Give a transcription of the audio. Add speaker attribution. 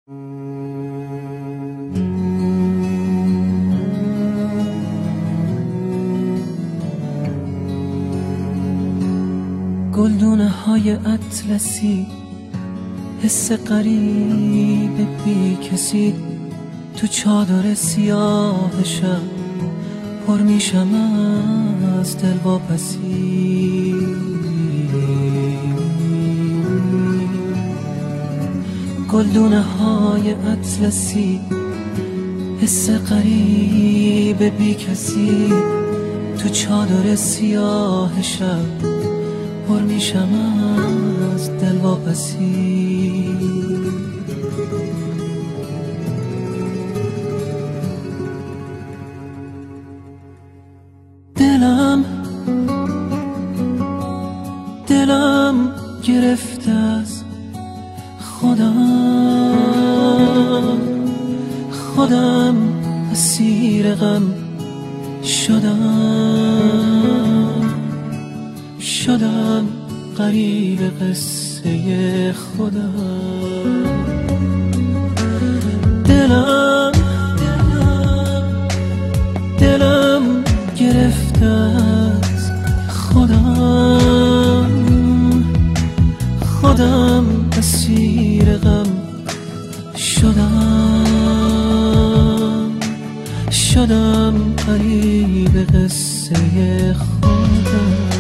Speaker 1: گلدونه های اطلسی، حس غریب بی کسی، تو چادر سیاه شب پر میشم از دلواپسی. گلدونه های اطلسی، حس غریب بی کسی، تو چادر سیاه شب پر میشم از دلواپسی. دلم گرفته از خودم اسیر غم شدم غریب قصه خودم. دلم گرفته از خودم اسیر غم شدم غریب قصه خودم.